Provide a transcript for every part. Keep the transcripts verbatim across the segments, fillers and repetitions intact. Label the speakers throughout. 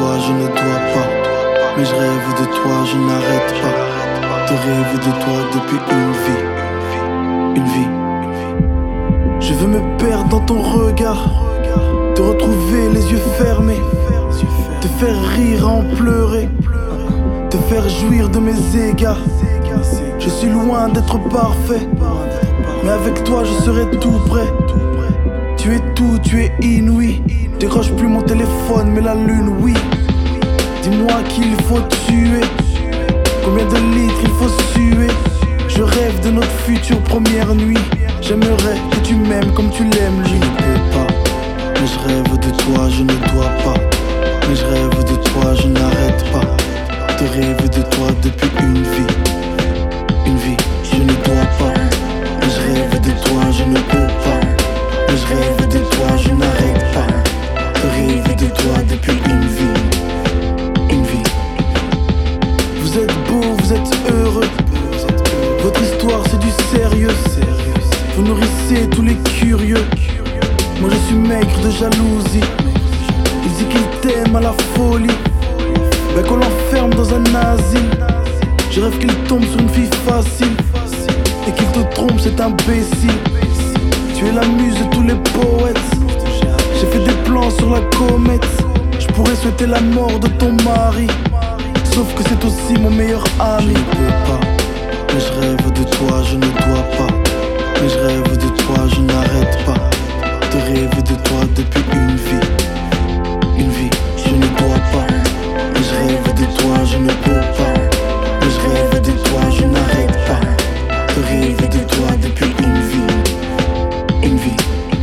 Speaker 1: toi, je ne dois pas. Mais je rêve de toi, je n'arrête pas de rêver de toi depuis une vie. Une vie. Je veux me perdre dans ton regard, te retrouver les yeux fermés, te faire rire à en pleurer, te faire jouir de mes égards. Je suis loin d'être parfait, mais avec toi je serai tout près. Tu es tout, tu es inouï. Décroche plus mon téléphone, mais la lune, oui. Dis-moi qu'il faut tuer, combien de litres il faut suer. Je rêve de notre future première nuit. J'aimerais que tu m'aimes comme tu l'aimes. Je ne peux pas, mais je rêve de toi, je ne dois pas. Mais je rêve de toi, je n'arrête pas de rêver de toi depuis une vie. Une vie, je ne dois pas. Mais je rêve de toi, je ne peux pas. Mais je rêve de toi, je n'arrête pas de rêver de toi depuis une vie. Une vie. Vous êtes beau, vous êtes heureux. Votre histoire c'est du sérieux. Vous nourrissez tous les curieux. Moi je suis maigre de jalousie. Il dit qu'il t'aime à la folie, mais qu'on l'enferme dans un asile. Je rêve qu'il tombe sur une fille facile et qu'il te trompe, cet imbécile. Tu es la muse de tous les poètes. J'ai fait des plans sur la comète. Je pourrais souhaiter la mort de ton mari, sauf que c'est aussi mon meilleur ami. Je ne peux pas, mais je rêve de toi, je ne dois pas. Mais je rêve de toi, je n'arrête pas de rêver de toi depuis une vie. Une vie, je ne dois pas. Mais je rêve de toi, je ne peux pas. Mais je rêve de toi, je n'arrête pas de rêver de toi depuis une vie. Une vie.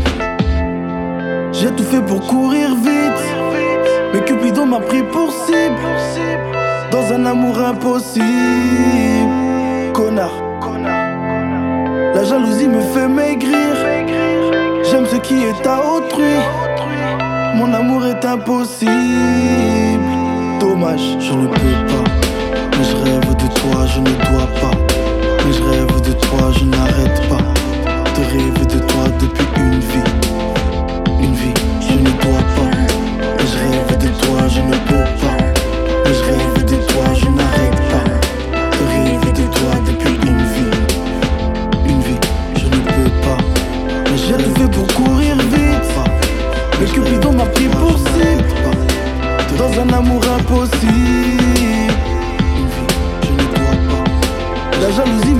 Speaker 1: J'ai tout fait pour courir vite, mais Cupidon m'a pris pour cible dans un amour impossible. Connard. La jalousie me fait maigrir. J'aime ce qui est à autrui. Mon amour est impossible. Dommage, je ne peux pas. Mais je rêve de toi, je ne dois pas. Mais je rêve de toi, je n'arrête pas de rêver de toi depuis une vie. Une vie, je ne dois pas. Mais je rêve de toi, je ne peux pas. Mais je rêve de toi, je n'arrête pas de rêver de toi depuis une vie. Une vie, je ne peux pas. Mais j'ai tout fait pour courir vite, mais Cupidon m'a pris pour cible dans un amour impossible. Une vie, je ne dois pas. La jalousie